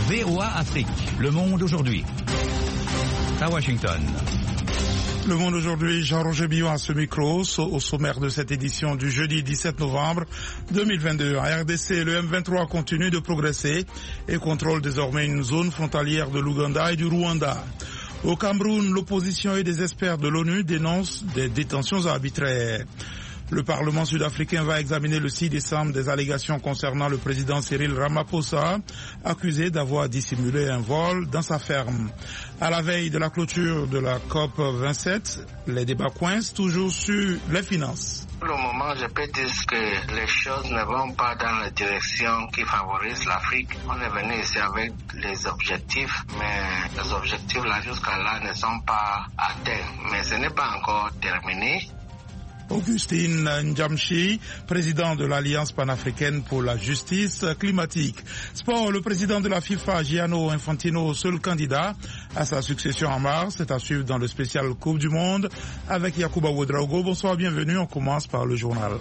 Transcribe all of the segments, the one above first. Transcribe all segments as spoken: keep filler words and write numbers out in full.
V O A Afrique, Le Monde aujourd'hui. À Washington. Le Monde aujourd'hui, Jean-Roger Billon à ce micro, au sommaire de cette édition du jeudi dix-sept novembre deux mille vingt-deux. En R D C, le M vingt-trois continue de progresser et contrôle désormais une zone frontalière de l'Ouganda et du Rwanda. Au Cameroun, l'opposition et des experts de l'ONU dénoncent des détentions arbitraires. Le Parlement sud-africain va examiner le six décembre des allégations concernant le président Cyril Ramaphosa, accusé d'avoir dissimulé un vol dans sa ferme. À la veille de la clôture de la COP vingt-sept, les débats coincent toujours sur les finances. Pour le moment, je peux dire que les choses ne vont pas dans la direction qui favorise l'Afrique. On est venu ici avec les objectifs, mais les objectifs là jusqu'à là ne sont pas atteints. Mais ce n'est pas encore terminé. Augustine Ndjamshi, président de l'Alliance panafricaine pour la justice climatique. Sport, le président de la FIFA, Gianni Infantino, seul candidat à sa succession en mars. C'est à suivre dans le spécial Coupe du Monde avec Yacouba Ouedraogo. Bonsoir, bienvenue. On commence par le journal.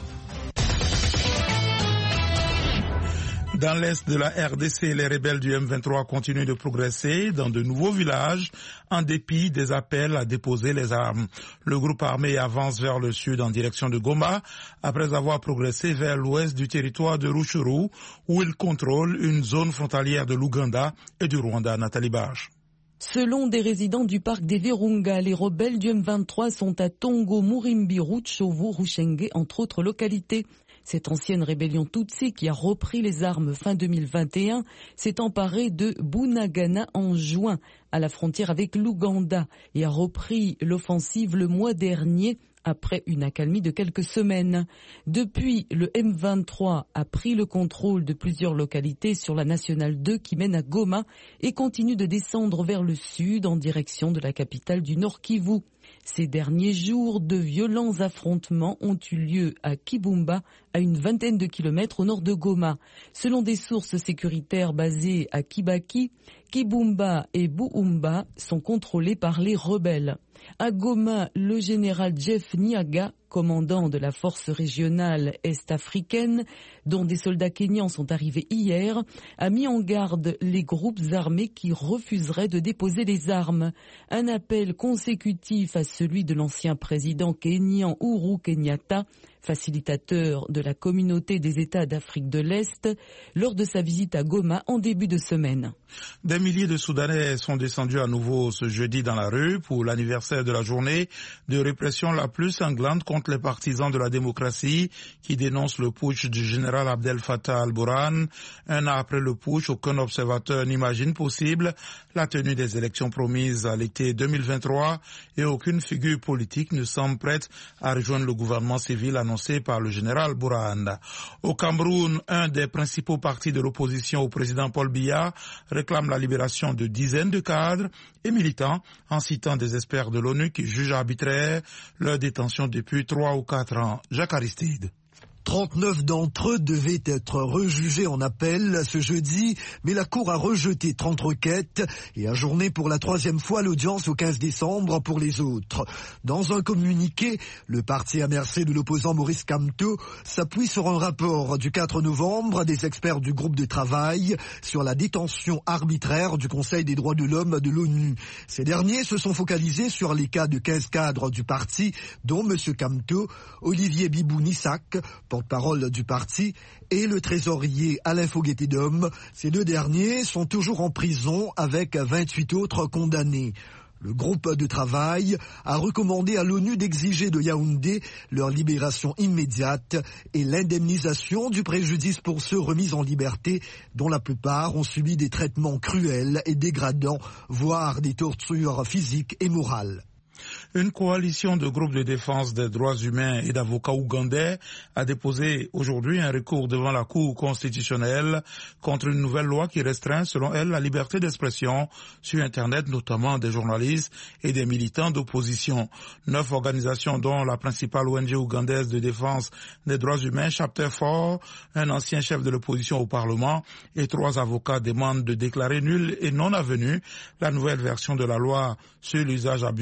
Dans l'est de la R D C, les rebelles du M vingt-trois continuent de progresser dans de nouveaux villages en dépit des appels à déposer les armes. Le groupe armé avance vers le sud en direction de Goma après avoir progressé vers l'ouest du territoire de Rutshuru où il contrôle une zone frontalière de l'Ouganda et du Rwanda. Nathalie Barge. Selon des résidents du parc des Virunga, les rebelles du M vingt-trois sont à Tongo, Murimbi, Rutshuru, Rushenge, entre autres localités. Cette ancienne rébellion Tutsi qui a repris les armes fin deux mille vingt et un s'est emparée de Bunagana en juin à la frontière avec l'Ouganda et a repris l'offensive le mois dernier après une accalmie de quelques semaines. Depuis, le M vingt-trois a pris le contrôle de plusieurs localités sur la nationale deux qui mène à Goma et continue de descendre vers le sud en direction de la capitale du Nord Kivu. Ces derniers jours, de violents affrontements ont eu lieu à Kibumba, à une vingtaine de kilomètres au nord de Goma. Selon des sources sécuritaires basées à Kibaki, Kibumba et Buumba sont contrôlés par les rebelles. À Goma, le général Jeff Niaga, commandant de la force régionale est-africaine, dont des soldats kenyans sont arrivés hier, a mis en garde les groupes armés qui refuseraient de déposer les armes. Un appel consécutif à celui de l'ancien président kenyan Uhuru Kenyatta, facilitateur de la communauté des États d'Afrique de l'Est, lors de sa visite à Goma en début de semaine. Des milliers de Soudanais sont descendus à nouveau ce jeudi dans la rue pour l'anniversaire de la journée de répression la plus sanglante contre les partisans de la démocratie qui dénoncent le putsch du général Abdel Fattah al-Burhan. Un an après le putsch, aucun observateur n'imagine possible la tenue des élections promises à l'été deux mille vingt-trois et aucune figure politique ne semble prête à rejoindre le gouvernement civil annoncé par le général Burhan. Au Cameroun, un des principaux partis de l'opposition au président Paul Biya réclame la libération de dizaines de cadres et militants en citant des experts de l'ONU qui jugent arbitraire leur détention depuis trois ou quatre ans. Jacques Aristide. trente-neuf d'entre eux devaient être rejugés en appel ce jeudi, mais la Cour a rejeté trente requêtes et ajourné pour la troisième fois l'audience au quinze décembre pour les autres. Dans un communiqué, le parti M R C de l'opposant Maurice Kamto s'appuie sur un rapport du quatre novembre des experts du groupe de travail sur la détention arbitraire du Conseil des droits de l'homme de l'ONU. Ces derniers se sont focalisés sur les cas de quinze cadres du parti, dont M. Kamto, Olivier Bibou-Nissak, porte-parole du parti, et le trésorier Alain Fogueté-Dom. Ces deux derniers sont toujours en prison avec vingt-huit autres condamnés. Le groupe de travail a recommandé à l'ONU d'exiger de Yaoundé leur libération immédiate et l'indemnisation du préjudice pour ceux remis en liberté, dont la plupart ont subi des traitements cruels et dégradants, voire des tortures physiques et morales. Une coalition de groupes de défense des droits humains et d'avocats ougandais a déposé aujourd'hui un recours devant la Cour constitutionnelle contre une nouvelle loi qui restreint, selon elle, la liberté d'expression sur Internet, notamment des journalistes et des militants d'opposition. Neuf organisations, dont la principale O N G ougandaise de défense des droits humains, Chapter quatre, un ancien chef de l'opposition au Parlement et trois avocats demandent de déclarer nulle et non avenue la nouvelle version de la loi sur l'usage abusif de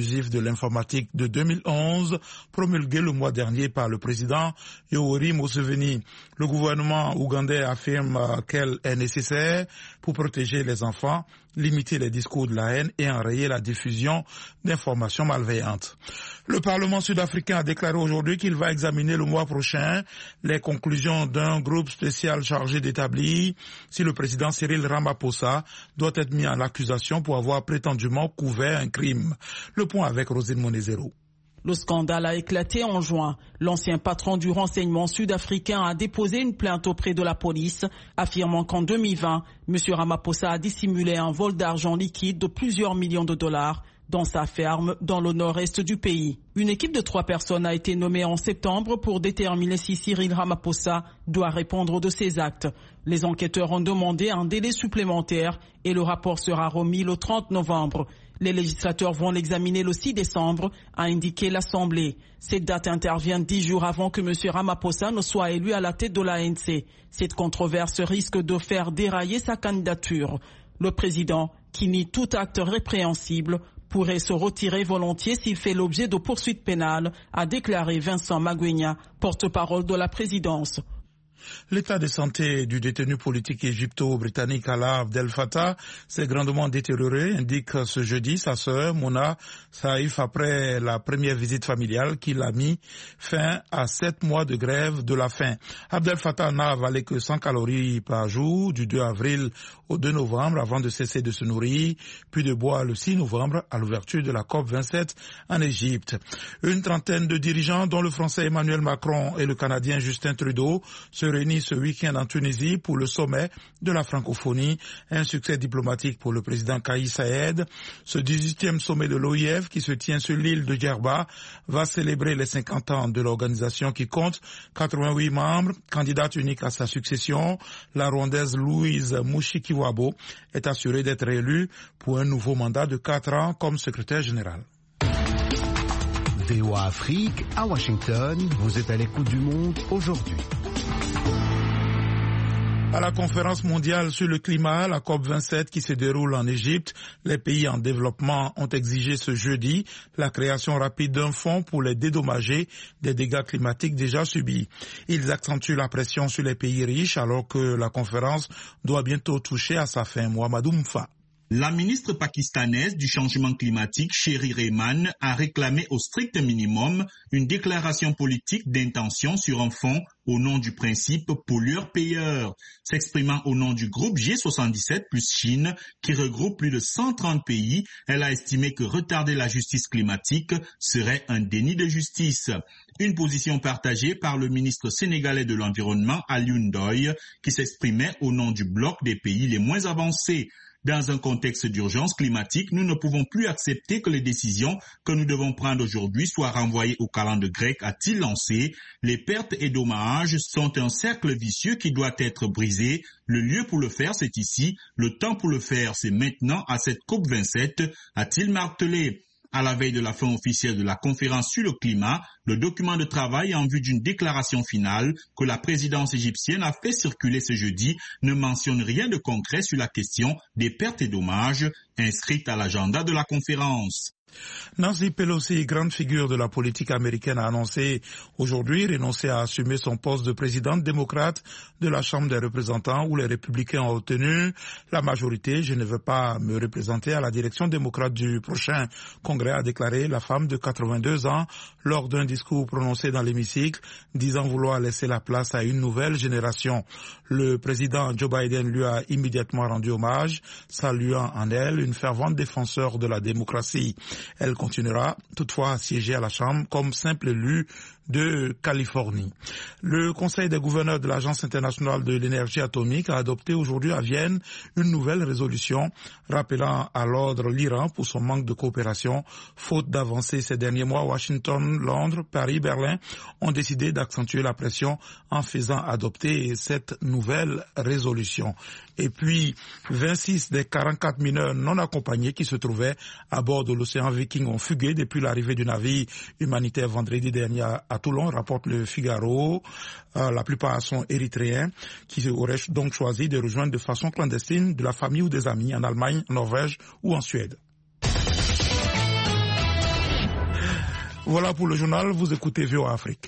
l'informatique de deux mille onze, promulguée le mois dernier par le président Yoweri Museveni. Le gouvernement ougandais affirme qu'elle est nécessaire pour protéger les enfants, limiter les discours de la haine et enrayer la diffusion d'informations malveillantes. Le Parlement sud-africain a déclaré aujourd'hui qu'il va examiner le mois prochain les conclusions d'un groupe spécial chargé d'établir si le président Cyril Ramaphosa doit être mis en accusation pour avoir prétendument couvert un crime. Le point avec Rosine Monezero. Le scandale a éclaté en juin. L'ancien patron du renseignement sud-africain a déposé une plainte auprès de la police, affirmant qu'en deux mille vingt, M. Ramaphosa a dissimulé un vol d'argent liquide de plusieurs millions de dollars dans sa ferme dans le nord-est du pays. Une équipe de trois personnes a été nommée en septembre pour déterminer si Cyril Ramaphosa doit répondre de ses actes. Les enquêteurs ont demandé un délai supplémentaire et le rapport sera remis le trente novembre. Les législateurs vont l'examiner le six décembre, a indiqué l'Assemblée. Cette date intervient dix jours avant que M. Ramaphosa ne soit élu à la tête de l'A N C. Cette controverse risque de faire dérailler sa candidature. Le président, qui nie tout acte répréhensible, pourrait se retirer volontiers s'il fait l'objet de poursuites pénales, a déclaré Vincent Magwenya, porte-parole de la présidence. L'état de santé du détenu politique égypto-britannique Alaa Abdel Fattah s'est grandement détérioré, indique ce jeudi sa sœur Mona Saïf après la première visite familiale qui l'a mis fin à sept mois de grève de la faim. Abdel Fattah n'a avalé que cent calories par jour du deux avril au deux novembre avant de cesser de se nourrir, puis de boire le six novembre à l'ouverture de la COP vingt-sept en Égypte. Une trentaine de dirigeants, dont le français Emmanuel Macron et le canadien Justin Trudeau, se réunissent ce week-end en Tunisie pour le sommet de la francophonie, un succès diplomatique pour le président Kais Saied. Ce dix-huitième sommet de l'O I F qui se tient sur l'île de Djerba va célébrer les cinquante ans de l'organisation qui compte quatre-vingt-huit membres. Candidate unique à sa succession, la Rwandaise Louise Mushikiwabo est assurée d'être élue pour un nouveau mandat de quatre ans comme secrétaire général. V O A Afrique, à Washington, vous êtes à l'écoute du monde aujourd'hui. À la conférence mondiale sur le climat, la COP vingt-sept qui se déroule en Égypte, les pays en développement ont exigé ce jeudi la création rapide d'un fonds pour les dédommager des dégâts climatiques déjà subis. Ils accentuent la pression sur les pays riches alors que la conférence doit bientôt toucher à sa fin. Mohamedou Mfa. La ministre pakistanaise du changement climatique, Sherry Rehman, a réclamé au strict minimum une déclaration politique d'intention sur un fonds au nom du principe pollueur-payeur. S'exprimant au nom du groupe G soixante-dix-sept plus Chine, qui regroupe plus de cent trente pays, elle a estimé que retarder la justice climatique serait un déni de justice. Une position partagée par le ministre sénégalais de l'Environnement, Alioune Ndoye, qui s'exprimait au nom du bloc des pays les moins avancés. Dans un contexte d'urgence climatique, nous ne pouvons plus accepter que les décisions que nous devons prendre aujourd'hui soient renvoyées au calendrier grec, a-t-il lancé. Les pertes et dommages sont un cercle vicieux qui doit être brisé. Le lieu pour le faire, c'est ici. Le temps pour le faire, c'est maintenant à cette COP vingt-sept, a-t-il martelé. À la veille de la fin officielle de la conférence sur le climat, le document de travail en vue d'une déclaration finale que la présidence égyptienne a fait circuler ce jeudi ne mentionne rien de concret sur la question des pertes et dommages inscrites à l'agenda de la conférence. Nancy Pelosi, grande figure de la politique américaine, a annoncé aujourd'hui renoncer à assumer son poste de présidente démocrate de la Chambre des représentants où les républicains ont obtenu la majorité. Je ne veux pas me représenter à la direction démocrate du prochain congrès, a déclaré la femme de quatre-vingt-deux ans lors d'un discours prononcé dans l'hémicycle, disant vouloir laisser la place à une nouvelle génération. Le président Joe Biden lui a immédiatement rendu hommage, saluant en elle une fervente défenseur de la démocratie. Elle continuera toutefois à siéger à la Chambre comme simple élue de Californie. Le Conseil des gouverneurs de l'Agence internationale de l'énergie atomique a adopté aujourd'hui à Vienne une nouvelle résolution rappelant à l'ordre l'Iran pour son manque de coopération. Faute d'avancées ces derniers mois, Washington, Londres, Paris, Berlin ont décidé d'accentuer la pression en faisant adopter cette nouvelle résolution. Et puis, vingt-six des quarante-quatre mineurs non accompagnés qui se trouvaient à bord de l'océan Viking ont fugué depuis l'arrivée du navire humanitaire vendredi dernier à Toulon, rapporte le Figaro. Euh, la plupart sont érythréens qui auraient donc choisi de rejoindre de façon clandestine de la famille ou des amis en Allemagne, en Norvège ou en Suède. Voilà pour le journal, vous écoutez V O A Afrique.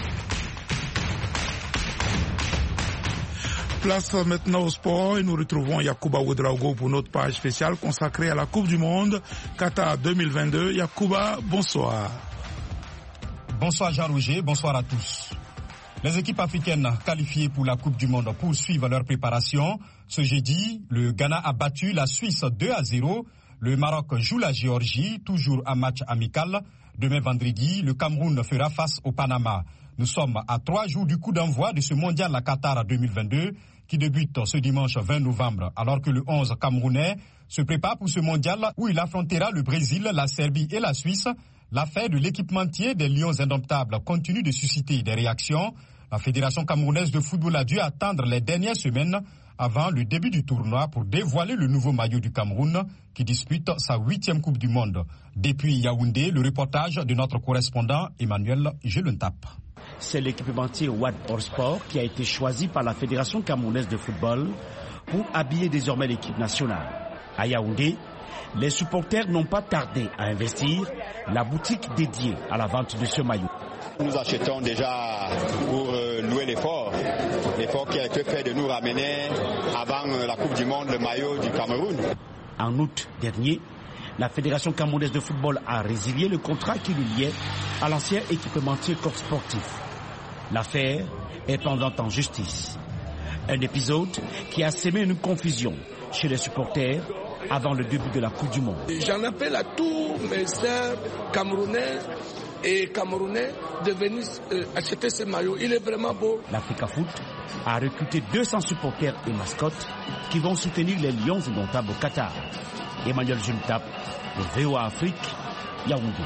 Place maintenant au sport et nous retrouvons Yacouba Ouedraogo pour notre page spéciale consacrée à la Coupe du Monde Qatar deux mille vingt-deux. Yacouba, bonsoir. Bonsoir Jean-Roger, bonsoir à tous. Les équipes africaines qualifiées pour la Coupe du Monde poursuivent leur préparation. Ce jeudi, le Ghana a battu la Suisse deux à zéro. Le Maroc joue la Géorgie, toujours un match amical. Demain vendredi, le Cameroun fera face au Panama. Nous sommes à trois jours du coup d'envoi de ce mondial à Qatar deux mille vingt-deux qui débute ce dimanche vingt novembre, alors que le onze camerounais se prépare pour ce mondial où il affrontera le Brésil, la Serbie et la Suisse. L'affaire de l'équipementier des Lions indomptables continue de susciter des réactions. La Fédération camerounaise de football a dû attendre les dernières semaines avant le début du tournoi pour dévoiler le nouveau maillot du Cameroun qui dispute sa huitième Coupe du Monde. Depuis Yaoundé, le reportage de notre correspondant Emmanuel Gelentap. C'est l'équipementier Watt Sport qui a été choisi par la Fédération camerounaise de football pour habiller désormais l'équipe nationale. À Yaoundé, les supporters n'ont pas tardé à investir la boutique dédiée à la vente de ce maillot. Nous achetons déjà pour euh, louer l'effort, l'effort qui a été fait de nous ramener avant euh, la Coupe du Monde le maillot du Cameroun. En août dernier, la Fédération camerounaise de football a résilié le contrat qui le liait à l'ancien équipementier corps sportif. L'affaire est pendante en justice. Un épisode qui a semé une confusion chez les supporters avant le début de la Coupe du Monde. J'en appelle à tous mes sœurs camerounais et camerounais de venir euh, acheter ce maillot. Il est vraiment beau. L'Africa Foot a recruté deux cents supporters et mascottes qui vont soutenir les Lions indomptables au Qatar. Emmanuel Juntap, de V O A Afrique, Yaoundé.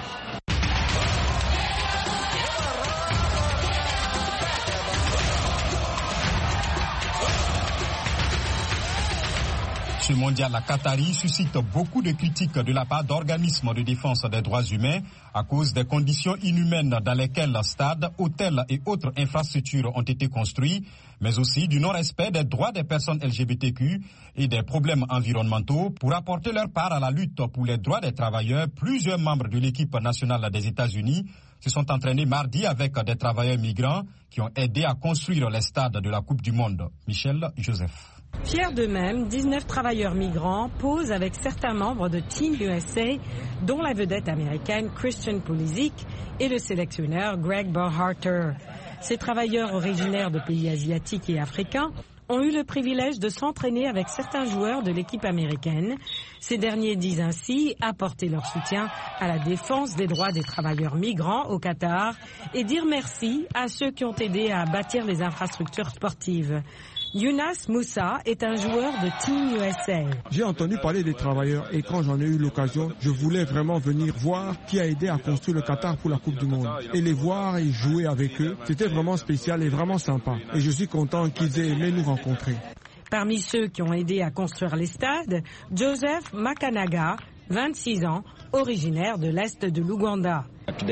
Ce mondial à Qatari suscite beaucoup de critiques de la part d'organismes de défense des droits humains à cause des conditions inhumaines dans lesquelles stades, hôtels et autres infrastructures ont été construits, mais aussi du non-respect des droits des personnes L G B T Q et des problèmes environnementaux. Pour apporter leur part à la lutte pour les droits des travailleurs, plusieurs membres de l'équipe nationale des États-Unis se sont entraînés mardi avec des travailleurs migrants qui ont aidé à construire les stades de la Coupe du Monde. Michel Joseph. Fiers d'eux-mêmes, dix-neuf travailleurs migrants posent avec certains membres de Team U S A, dont la vedette américaine Christian Pulisic et le sélectionneur Greg Berhalter. Ces travailleurs originaires de pays asiatiques et africains ont eu le privilège de s'entraîner avec certains joueurs de l'équipe américaine. Ces derniers disent ainsi apporter leur soutien à la défense des droits des travailleurs migrants au Qatar et dire merci à ceux qui ont aidé à bâtir les infrastructures sportives. Younas Moussa est un joueur de Team U S A. J'ai entendu parler des travailleurs et quand j'en ai eu l'occasion, je voulais vraiment venir voir qui a aidé à construire le Qatar pour la Coupe du Monde. Et les voir et jouer avec eux, c'était vraiment spécial et vraiment sympa. Et je suis content qu'ils aient aimé nous rencontrer. Parmi ceux qui ont aidé à construire les stades, Joseph Makanaga, vingt-six ans, originaire de l'Est de l'Ouganda.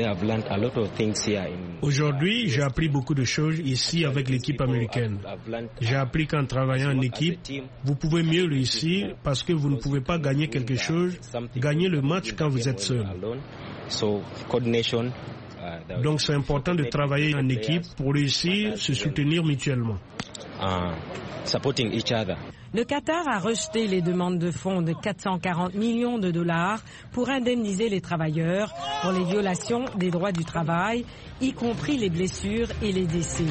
Aujourd'hui, j'ai appris beaucoup de choses ici avec l'équipe américaine. J'ai appris qu'en travaillant en équipe, vous pouvez mieux réussir parce que vous ne pouvez pas gagner quelque chose, gagner le match quand vous êtes seul. Donc c'est important de travailler en équipe pour réussir, se soutenir mutuellement. Le Qatar a rejeté les demandes de fonds de quatre cent quarante millions de dollars pour indemniser les travailleurs pour les violations des droits du travail, y compris les blessures et les décès.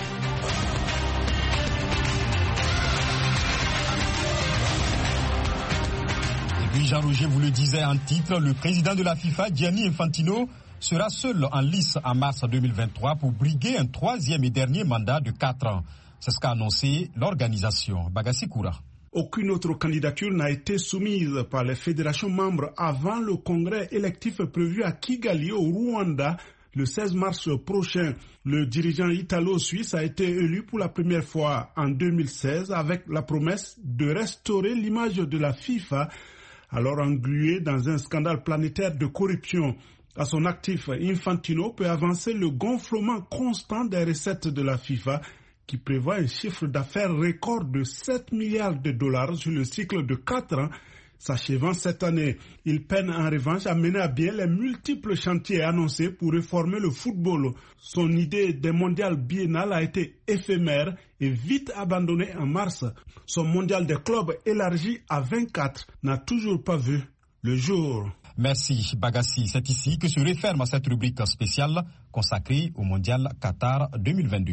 Et puis Jean-Roger vous le disait en titre, le président de la FIFA, Gianni Infantino, sera seul en lice en mars deux mille vingt-trois pour briguer un troisième et dernier mandat de quatre ans. C'est ce qu'a annoncé l'organisation. Bagassi Koura. Aucune autre candidature n'a été soumise par les fédérations membres avant le congrès électif prévu à Kigali au Rwanda le seize mars prochain. Le dirigeant italo-suisse a été élu pour la première fois en deux mille seize avec la promesse de restaurer l'image de la FIFA, alors engluée dans un scandale planétaire de corruption. À son actif, Infantino peut avancer le gonflement constant des recettes de la FIFA qui prévoit un chiffre d'affaires record de sept milliards de dollars sur le cycle de quatre ans, s'achevant cette année. Il peine en revanche à mener à bien les multiples chantiers annoncés pour réformer le football. Son idée des mondiales biennales a été éphémère et vite abandonnée en mars. Son mondial des clubs élargi à vingt-quatre n'a toujours pas vu le jour. Merci Bagassi. C'est ici que se referme cette rubrique spéciale consacrée au mondial Qatar deux mille vingt-deux.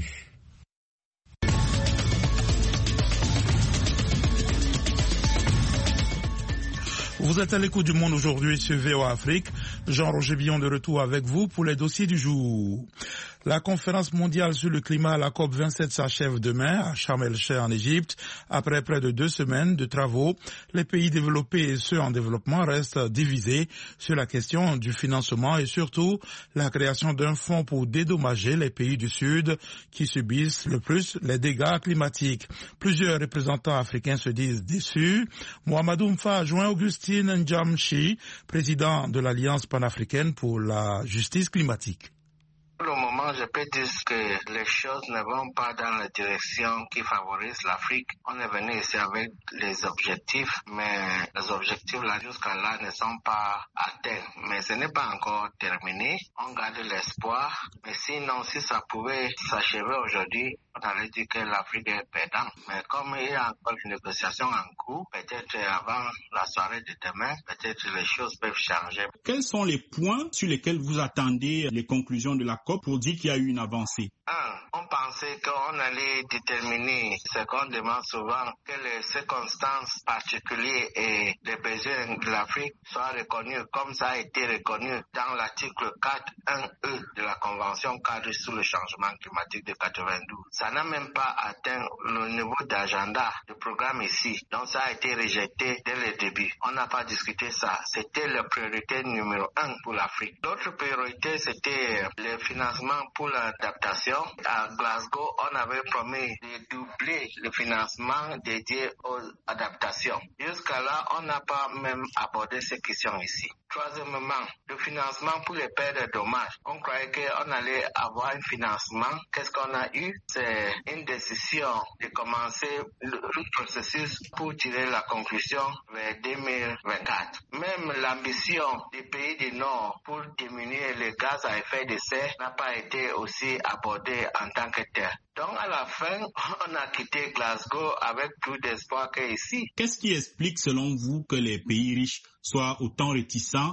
Vous êtes à l'écoute du Monde aujourd'hui sur V O A Afrique. Jean-Roger Billon de retour avec vous pour les dossiers du jour. La conférence mondiale sur le climat, la COP vingt-sept, s'achève demain à Sharm el-Sheikh en Égypte. Après près de deux semaines de travaux, les pays développés et ceux en développement restent divisés sur la question du financement et surtout la création d'un fonds pour dédommager les pays du Sud qui subissent le plus les dégâts climatiques. Plusieurs représentants africains se disent déçus. Mohamedou Mfa a joint Augustine Ndjamchi, président de l'Alliance panafricaine pour la justice climatique. Pour le moment, je peux dire que les choses ne vont pas dans la direction qui favorise l'Afrique. On est venu ici avec les objectifs, mais les objectifs là jusqu'à là ne sont pas atteints. Mais ce n'est pas encore terminé. On garde l'espoir. Mais sinon, si ça pouvait s'achever aujourd'hui, on allait dire que l'Afrique est perdante. Mais comme il y a encore une négociation en cours, peut-être avant la soirée de demain, peut-être les choses peuvent changer. Quels sont les points sur lesquels vous attendez les conclusions de la COP pour dire qu'il y a eu une avancée? Un, on pensait qu'on allait déterminer ce qu'on demande souvent, que les circonstances particulières et les besoins de l'Afrique soient reconnus comme ça a été reconnu dans l'article quatre un E de la Convention cadre sur le changement climatique de quatre-vingt-douze. Ça n'a même pas atteint le niveau d'agenda du programme ici. Donc ça a été rejeté dès le début. On n'a pas discuté ça. C'était la priorité numéro un pour l'Afrique. L'autre priorité, c'était le financement pour l'adaptation. À Glasgow, on avait promis de doubler le financement dédié aux adaptations. Jusqu'à là, on n'a pas même abordé ces questions ici. Troisièmement, le financement pour les pertes de dommages. On croyait qu'on allait avoir un financement. Qu'est-ce qu'on a eu? C'est une décision de commencer le processus pour tirer la conclusion vers deux mille vingt-quatre. Même l'ambition des pays du Nord pour diminuer les gaz à effet de serre n'a pas été aussi abordée en tant que tel. Donc à la fin, on a quitté Glasgow avec plus d'espoir qu'ici. Qu'est-ce qui explique selon vous que les pays riches soient autant réticents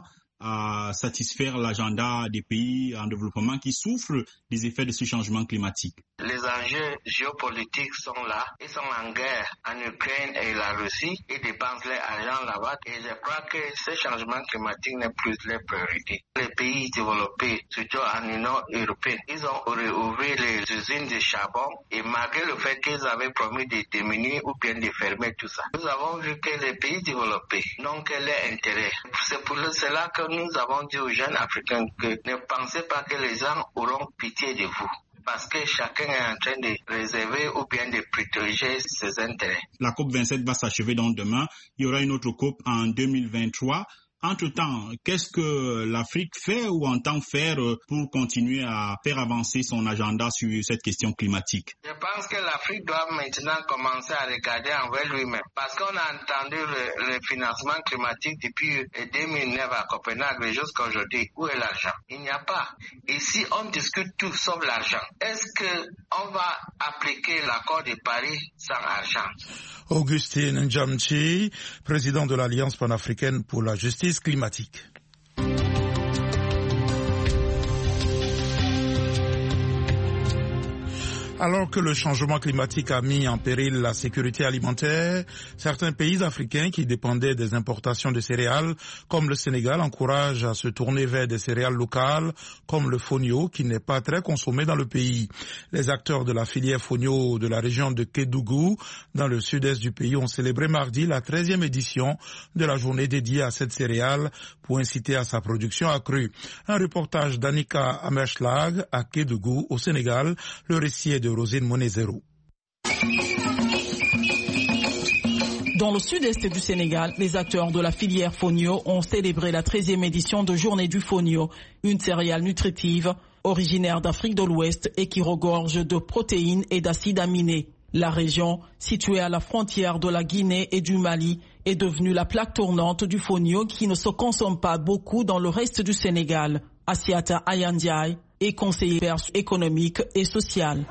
à satisfaire l'agenda des pays en développement qui souffrent des effets de ce changement climatique? Les enjeux géopolitiques sont là. Ils sont en guerre en Ukraine et la Russie. Ils dépensent leur argent là-bas. Et je crois que ce changement climatique n'est plus leur priorité. Les pays développés, surtout en Union européenne, ils ont réouvert les usines de charbon. Et malgré le fait qu'ils avaient promis de diminuer ou bien de fermer tout ça, nous avons vu que les pays développés n'ont que leur intérêt. C'est pour cela que nous avons dit aux jeunes Africains que ne pensez pas que les gens auront pitié de vous. Parce que chacun est en train de réserver ou bien de protéger ses intérêts. La COP vingt-sept va s'achever donc demain. Il y aura une autre COP en deux mille vingt-trois. Entre-temps, qu'est-ce que l'Afrique fait ou entend faire pour continuer à faire avancer son agenda sur cette question climatique? Je pense que l'Afrique doit maintenant commencer à regarder envers lui-même. Parce qu'on a entendu le, le financement climatique depuis deux mille neuf à Copenhague jusqu'à aujourd'hui. Où est l'argent? Il n'y a pas. Ici, on discute tout sauf l'argent. Est-ce qu'on va appliquer l'accord de Paris sans argent? Augustine Ndjamchi, président de l'Alliance panafricaine pour la justice climatique. Alors que le changement climatique a mis en péril la sécurité alimentaire, certains pays africains qui dépendaient des importations de céréales, comme le Sénégal, encouragent à se tourner vers des céréales locales, comme le fonio, qui n'est pas très consommé dans le pays. Les acteurs de la filière fonio de la région de Kédougou, dans le sud-est du pays, ont célébré mardi la treizième édition de la journée dédiée à cette céréale pour inciter à sa production accrue. Un reportage d'Annika Amerschlag à Kédougou, au Sénégal. Le récit est de Rosine Monezero. Dans le sud-est du Sénégal, les acteurs de la filière fonio ont célébré la treizième édition de Journée du fonio, une céréale nutritive originaire d'Afrique de l'Ouest et qui regorge de protéines et d'acides aminés. La région, située à la frontière de la Guinée et du Mali, est devenue la plaque tournante du fonio qui ne se consomme pas beaucoup dans le reste du Sénégal. Assiata Ayandiaï est conseillère économique et sociale.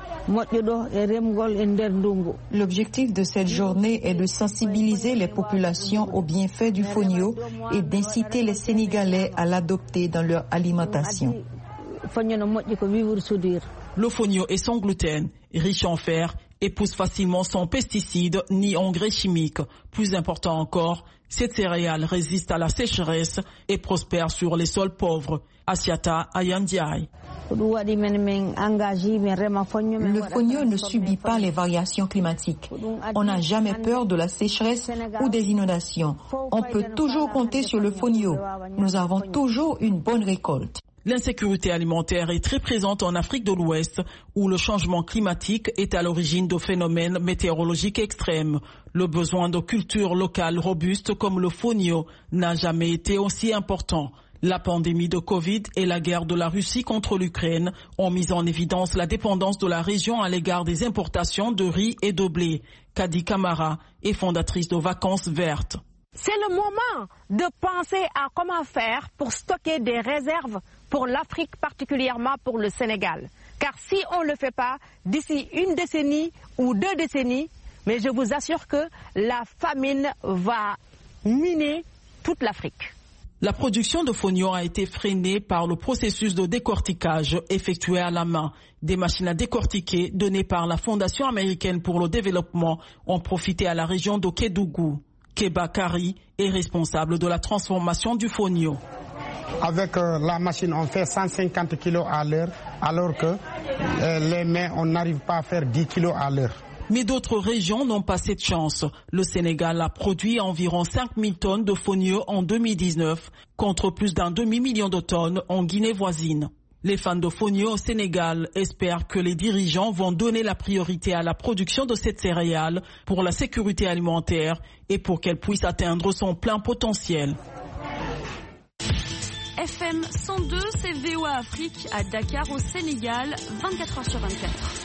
L'objectif de cette journée est de sensibiliser les populations aux bienfaits du fonio et d'inciter les Sénégalais à l'adopter dans leur alimentation. Le fonio est sans gluten, riche en fer et pousse facilement sans pesticides ni engrais chimiques. Plus important encore, cette céréale résiste à la sécheresse et prospère sur les sols pauvres. Assiata Ayandiaï. Le fonio ne subit pas les variations climatiques. On n'a jamais peur de la sécheresse ou des inondations. On peut toujours compter sur le fonio. Nous avons toujours une bonne récolte. L'insécurité alimentaire est très présente en Afrique de l'Ouest, où le changement climatique est à l'origine de phénomènes météorologiques extrêmes. Le besoin de cultures locales robustes comme le fonio n'a jamais été aussi important. La pandémie de Covid et la guerre de la Russie contre l'Ukraine ont mis en évidence la dépendance de la région à l'égard des importations de riz et de blé. Kadi Kamara est fondatrice de Vacances Vertes. C'est le moment de penser à comment faire pour stocker des réserves pour l'Afrique, particulièrement pour le Sénégal. Car si on ne le fait pas, d'ici une décennie ou deux décennies, mais je vous assure que la famine va miner toute l'Afrique. La production de fonio a été freinée par le processus de décortiquage effectué à la main. Des machines à décortiquer données par la Fondation américaine pour le développement ont profité à la région de Kédougou. Keba Kari est responsable de la transformation du fonio. Avec euh, la machine, on fait cent cinquante kilos à l'heure, alors que euh, les mains, on n'arrive pas à faire dix kilos à l'heure. Mais d'autres régions n'ont pas cette chance. Le Sénégal a produit environ cinq mille tonnes de fonio en deux mille dix-neuf, contre plus d'un demi-million de tonnes en Guinée voisine. Les fans de fonio au Sénégal espèrent que les dirigeants vont donner la priorité à la production de cette céréale pour la sécurité alimentaire et pour qu'elle puisse atteindre son plein potentiel. F M cent deux, c'est V O A Afrique à Dakar au Sénégal, vingt-quatre heures sur vingt-quatre.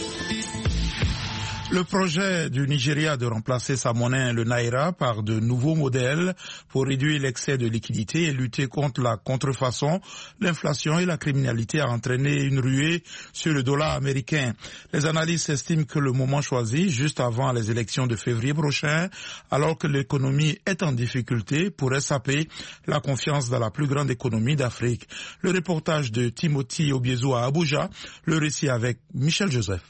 Le projet du Nigeria de remplacer sa monnaie, le Naira, par de nouveaux modèles pour réduire l'excès de liquidité et lutter contre la contrefaçon, l'inflation et la criminalité a entraîné une ruée sur le dollar américain. Les analystes estiment que le moment choisi, juste avant les élections de février prochain, alors que l'économie est en difficulté, pourrait saper la confiance dans la plus grande économie d'Afrique. Le reportage de Timothy Obiezo à Abuja, le récit avec Michel Joseph.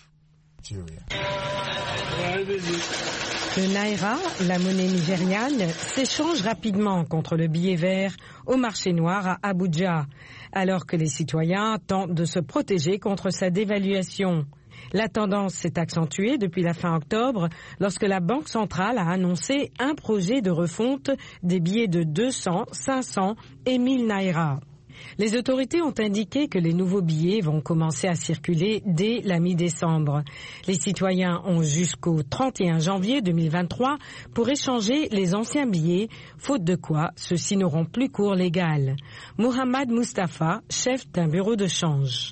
Le Naira, la monnaie nigériane, s'échange rapidement contre le billet vert au marché noir à Abuja, alors que les citoyens tentent de se protéger contre sa dévaluation. La tendance s'est accentuée depuis la fin octobre, lorsque la Banque centrale a annoncé un projet de refonte des billets de deux cents, cinq cents et mille Naira. Les autorités ont indiqué que les nouveaux billets vont commencer à circuler dès la mi-décembre. Les citoyens ont jusqu'au trente et un janvier deux mille vingt-trois pour échanger les anciens billets, faute de quoi ceux-ci n'auront plus cours légal. Mohamed Mustafa, chef d'un bureau de change.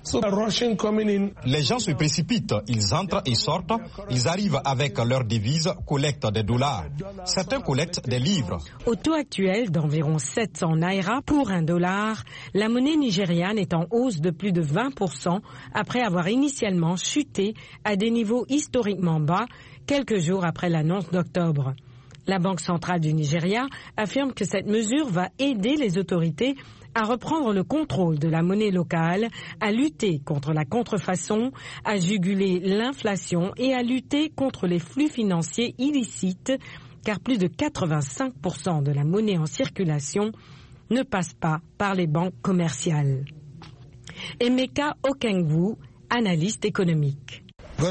Les gens se précipitent, ils entrent et sortent, ils arrivent avec leurs devises, collectent des dollars. Certains collectent des livres. Au taux actuel d'environ sept cents naira pour un dollar, la monnaie nigériane est en hausse de plus de vingt pour cent après avoir initialement chuté à des niveaux historiquement bas quelques jours après l'annonce d'octobre. La Banque centrale du Nigeria affirme que cette mesure va aider les autorités à reprendre le contrôle de la monnaie locale, à lutter contre la contrefaçon, à juguler l'inflation et à lutter contre les flux financiers illicites, car plus de quatre-vingt-cinq pour cent de la monnaie en circulation ne passe pas par les banques commerciales. Emeka Okengwu, analyste économique.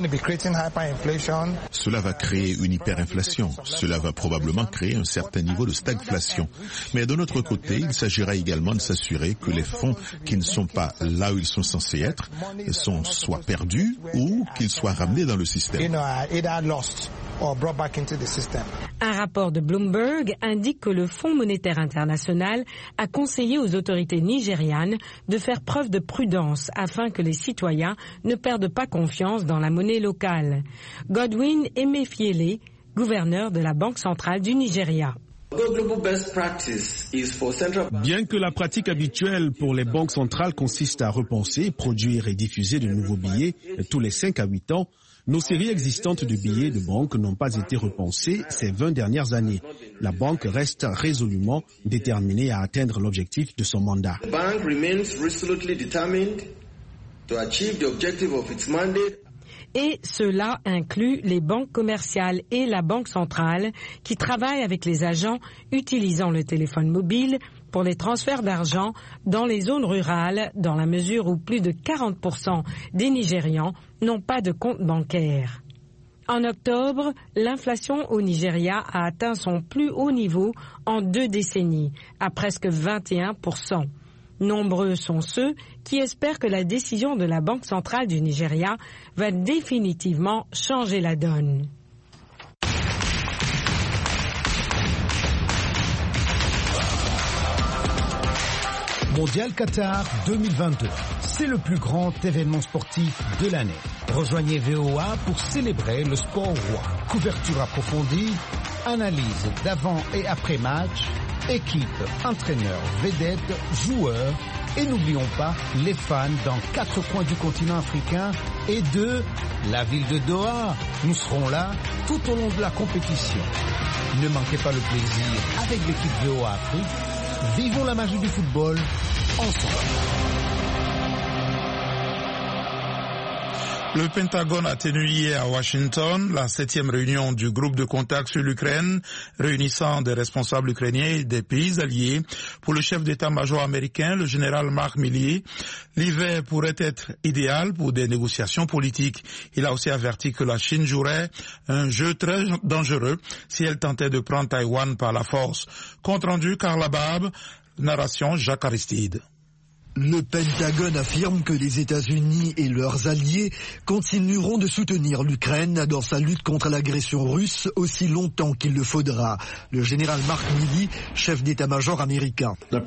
Cela va créer une hyperinflation. Cela va probablement créer un certain niveau de stagflation. Mais de notre côté, il s'agira également de s'assurer que les fonds qui ne sont pas là où ils sont censés être sont soit perdus ou qu'ils soient ramenés dans le système. or brought back into the system. Un rapport de Bloomberg indique que le Fonds monétaire international a conseillé aux autorités nigérianes de faire preuve de prudence afin que les citoyens ne perdent pas confiance dans la monnaie locale. Godwin Emefiele, gouverneur de la Banque centrale du Nigeria. Bien que la pratique habituelle pour les banques centrales consiste à repenser, produire et diffuser de nouveaux billets tous les cinq à huit ans, nos séries existantes de billets de banque n'ont pas été repensées ces vingt dernières années. La banque reste résolument déterminée à atteindre l'objectif de son mandat. Et cela inclut les banques commerciales et la Banque centrale qui travaillent avec les agents utilisant le téléphone mobile pour les transferts d'argent dans les zones rurales, dans la mesure où plus de quarante pour cent des Nigérians n'ont pas de compte bancaire. En octobre, l'inflation au Nigeria a atteint son plus haut niveau en deux décennies, à presque vingt et un pour cent. Nombreux sont ceux qui espèrent que la décision de la Banque centrale du Nigeria va définitivement changer la donne. Mondial Qatar deux mille vingt-deux, c'est le plus grand événement sportif de l'année. Rejoignez V O A pour célébrer le sport roi. Couverture approfondie, analyse d'avant et après match, équipe, entraîneurs, vedettes, joueurs et n'oublions pas les fans dans quatre coins du continent africain et de la ville de Doha. Nous serons là tout au long de la compétition. Ne manquez pas le plaisir avec l'équipe V O A Afrique. Vivons la magie du football ensemble. Le Pentagone a tenu hier à Washington la septième réunion du groupe de contact sur l'Ukraine, réunissant des responsables ukrainiens et des pays alliés. Pour le chef d'état-major américain, le général Mark Milley, l'hiver pourrait être idéal pour des négociations politiques. Il a aussi averti que la Chine jouerait un jeu très dangereux si elle tentait de prendre Taïwan par la force. Compte rendu Carla Barbe, narration Jacques Aristide. Le Pentagone affirme que les États-Unis et leurs alliés continueront de soutenir l'Ukraine dans sa lutte contre l'agression russe aussi longtemps qu'il le faudra. Le général Mark Milley, chef d'état-major américain. La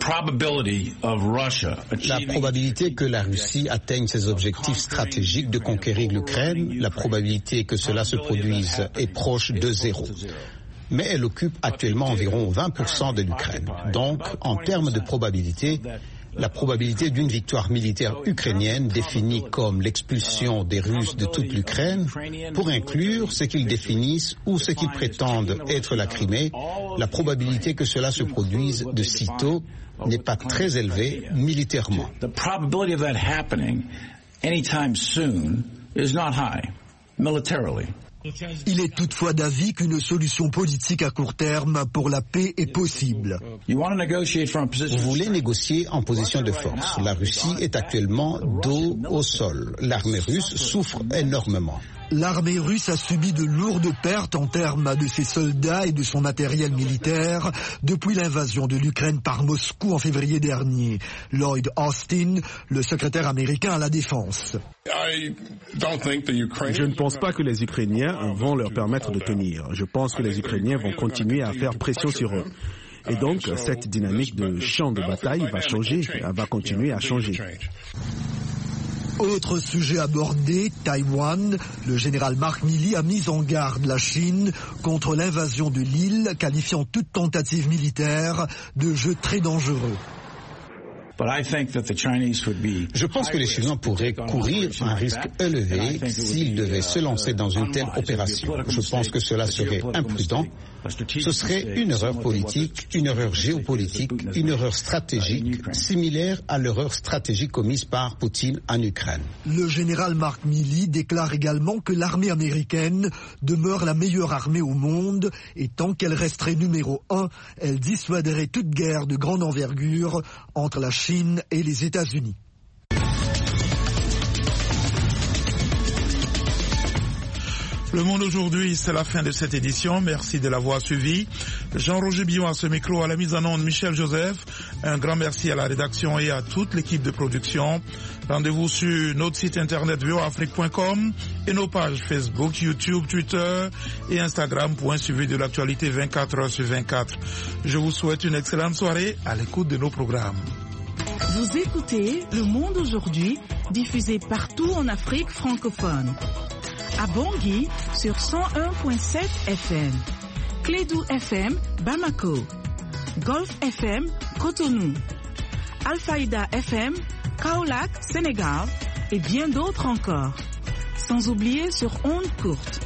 probabilité que la Russie atteigne ses objectifs stratégiques de conquérir l'Ukraine, la probabilité que cela se produise est proche de zéro. Mais elle occupe actuellement environ vingt pour cent de l'Ukraine. Donc, en termes de probabilité, la probabilité d'une victoire militaire ukrainienne définie comme l'expulsion des Russes de toute l'Ukraine, pour inclure ce qu'ils définissent ou ce qu'ils prétendent être la Crimée, la probabilité que cela se produise de sitôt n'est pas très élevée militairement. The probability of that happening anytime soon is not high militarily. Il est toutefois d'avis qu'une solution politique à court terme pour la paix est possible. Vous voulez négocier en position de force. La Russie est actuellement dos au sol. L'armée russe souffre énormément. L'armée russe a subi de lourdes pertes en termes de ses soldats et de son matériel militaire depuis l'invasion de l'Ukraine par Moscou en février dernier. Lloyd Austin, le secrétaire américain à la défense. Je ne pense pas que les Ukrainiens vont leur permettre de tenir. Je pense que les Ukrainiens vont continuer à faire pression sur eux. Et donc, cette dynamique de champ de bataille va changer, va continuer à changer. Autre sujet abordé, Taïwan. Le général Mark Milley a mis en garde la Chine contre l'invasion de l'île, qualifiant toute tentative militaire de jeu très dangereux. Je pense que les Chinois pourraient courir un risque élevé s'ils devaient se lancer dans une telle opération. Je pense que cela serait imprudent. Ce serait une erreur politique, une erreur géopolitique, une erreur stratégique, similaire à l'erreur stratégique commise par Poutine en Ukraine. Le général Mark Milley déclare également que l'armée américaine demeure la meilleure armée au monde et tant qu'elle resterait numéro un, elle dissuaderait toute guerre de grande envergure entre la Chine et les États-Unis. Le Monde aujourd'hui, c'est la fin de cette édition. Merci de l'avoir suivi. Jean-Roger Billon à ce micro, à la mise en onde Michel Joseph. Un grand merci à la rédaction et à toute l'équipe de production. Rendez-vous sur notre site internet v o afrique point com et nos pages Facebook, YouTube, Twitter et Instagram pour un suivi de l'actualité vingt-quatre heures sur vingt-quatre. Je vous souhaite une excellente soirée à l'écoute de nos programmes. Vous écoutez Le Monde aujourd'hui, diffusé partout en Afrique francophone. À Bangui sur cent un virgule sept F M, Clédou F M, Bamako, Golf F M, Cotonou, Alfaïda F M, Kaolack, Sénégal et bien d'autres encore. Sans oublier sur ondes courtes,